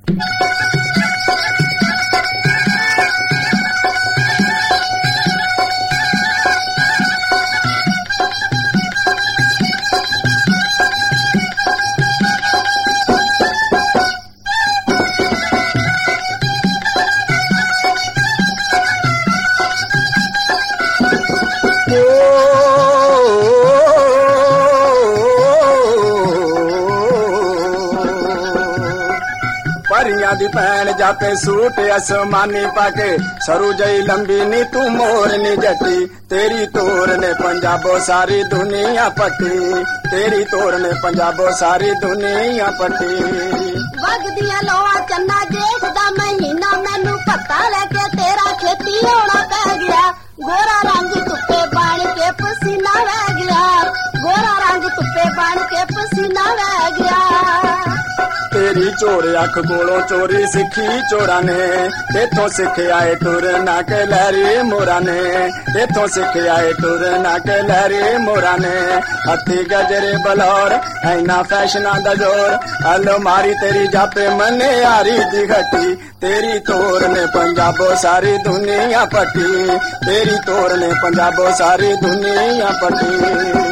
परियां दी भैन जापे सूट आसमानी पाके सरू जई लंबी नी तू मोर नी जटी तेरी तोर ने पंजाबो सारी दुनिया पटी तेरी तोर ने पंजाबो सारी दुनिया पटी वगदियां लोआ चन्ना जेठ दा महीना मैनू पता लेके तेरा खेती होना पै गया गोरा रंग तुप्पे बन के पसीना वह गया गोरा रंग तुप्पे बन के पसीना वह गया तेरी चोर अख कोलों चोरी सिखी चोरा ने तेथों सिख आए टुर ना के लहरी मोरा ने तेथों सिख आए टुर ना के लहरी मोरा ने हथी गजरे बलौर ऐना फैशना दा जोर अलो मारी तेरी जापे मने यारी दी घटी तेरी तोर ने पंजाबो सारी दुनिया पटी तेरी तोर ने पंजाबो सारी दुनिया पटी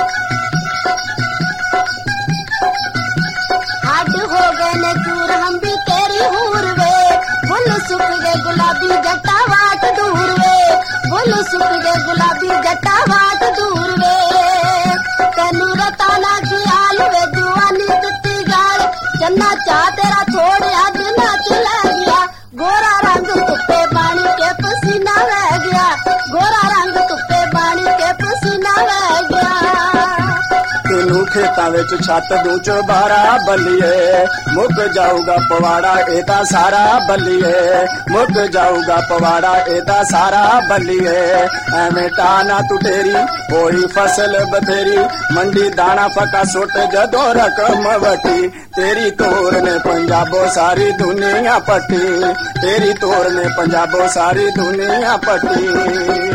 हो गए ने चूर हम भी तेरी हूर वे फुल सुख गए गुलाबी जटा वाट दूर वे फुल सुख गए गुलाबी जटा वाट दूर वे तेनू रताना ख्याल वे जुआनी दित्ती गाल चन्ना चा तेरा छोड़िया दिन चला गया गोरा रंग तुप्पे पानी के पसीना वह गया गोरा रंग तुप्पे पानी के पसीना वह गया तेनू खेतां विच छत दूं चौबारा बल्लीए मुक जाऊगा पवाड़ा एदा सारा बल्लीए मुक जाऊगा पवाड़ा एदा सारा बल्लीए एवें टाना तू तेरी होई फसल बथेरी मंडी दाना फका सुट जदों रकम वटी तेरी तोर ने पंजाबो सारी दुनिया पटी तेरी तोर ने पंजाबो सारी दुनिया पटी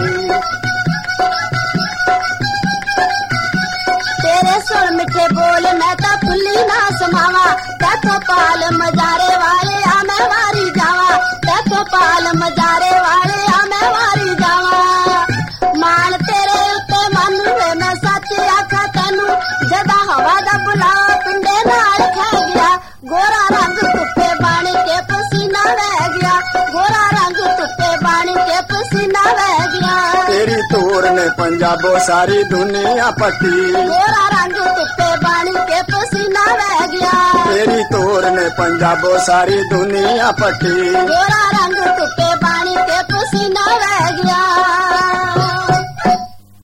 तेरे सुर मिठे बोल मैं तो फुल्ली ना समावा तैथों पाल मजारे वाले आ मैं वारी जावा तैथों पाल मजारे वाले आ मैं वारी जावा मान तेरे उत्ते मन वे मैं सच आखा तैनू जदा हवा दा बुलावा पिंडे नाल खै गया गोरा रंग तुप्पे बन के पसीना वह गया गोरा रंग तुप्पे बन के पसीना वह गया तेरी तोर ने पंजाबो सारी दुनिया पटी गोरा रंग तुप्पे बन के पसीना वह गया तेरी तोर ने पंजाबो सारी दुनिया पटी गोरा रंग तुप्पे